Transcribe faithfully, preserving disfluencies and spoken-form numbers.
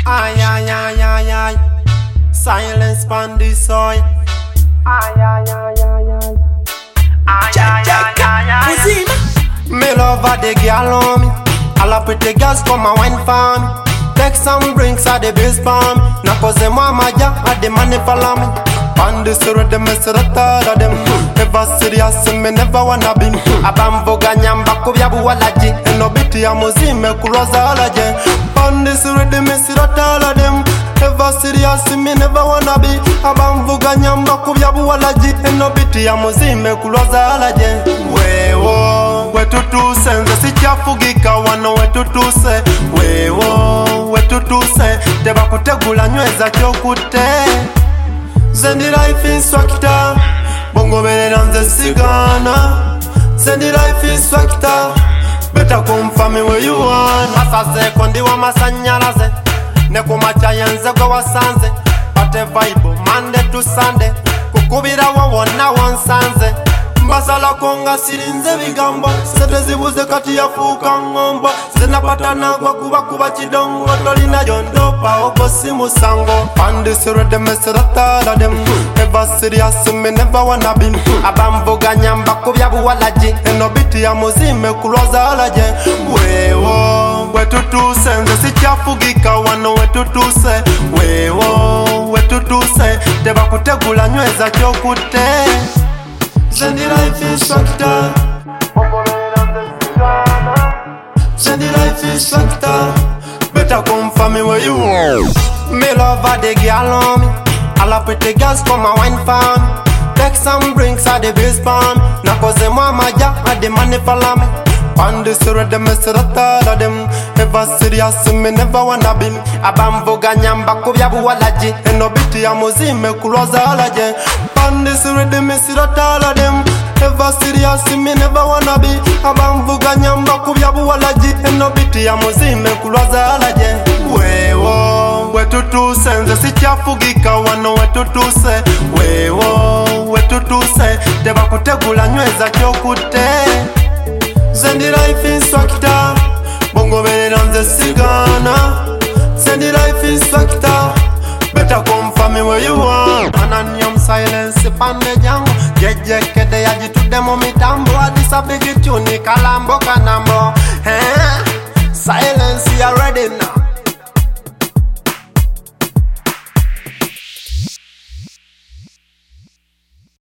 Ay, ay, ay, ay, ay. Silence pan the soy. Ay, ay, ay, ay, ay. Ay, ay, ay, ay, ay. Me love her, the girl on me. All the pretty girls come and wine for me. Take some drinks at the base for me. Now cause them mama ja, at the money follow me. On the road, them is the third of them. Never serious, me never wanna be. Abambo ganyamba kubya buwalaji. Eno biti ya muzime kuloza alaje. On this road, them is the third of them. Never serious, me never wanna be. Abambo ganyamba kubya buwalaji. Eno biti ya muzime kuloza alaje. Wewo, wetutuse, nze sikyafugika wano wetutuse. Wewo, wetutuse, teba kutegula nyweza kyokute. Zendi life is swakita, bongo belera nze sigana. Zendi life is swakita, better come for me where you want. Masaze kondi wa masanyalaze, ne kumacha yenze gwe wasanze. Pate vibe Monday to Sunday, kukubira wa wona wansanze. Mbasala konga sirinze bigambo, sete zibuze kati ya fuka ngomba. Zinapatana kwa kuba kuba chidongo, tolina jondopa oko si musango. Pandi siro de mesirata la dem, never serious me never wanna be. Abambo ganyamba kubya buwalaji, eno biti ya muzime kuloza alaje. Wewo, wetutuse, nze sikyafugika wano wetutuse. Wewo, wetutuse, teba kutegula nyweza kyokute. Zendi life is swakita, Zendi life is swakita, better come for me where you want. Me love her, the girl on me. All the pretty girls come and wine for me. Take some drinks at the base for me. Now cause them mama ja, at the money follow me. On this road, them is the third of them. Never serious, me never wanna be. Abambo ganyamba kubya buwalaji. Eno biti ya muzime kuloza alaje. On this road, them is the third of them. Never serious, me never wanna be. Abambo ganyamba kubya buwalaji. Eno biti ya muzime kuloza alaje. Wewo, wetutuse, nze sikyafugika wano wetutuse. Wewo, wetutuse, teba kutegula nyweza kyokute. Zendi life is swakita, bongo belera nze sigana. Zendi life is swakita, better come for me where you want. Ananium silence pande jango, jeje kede yaji tudemo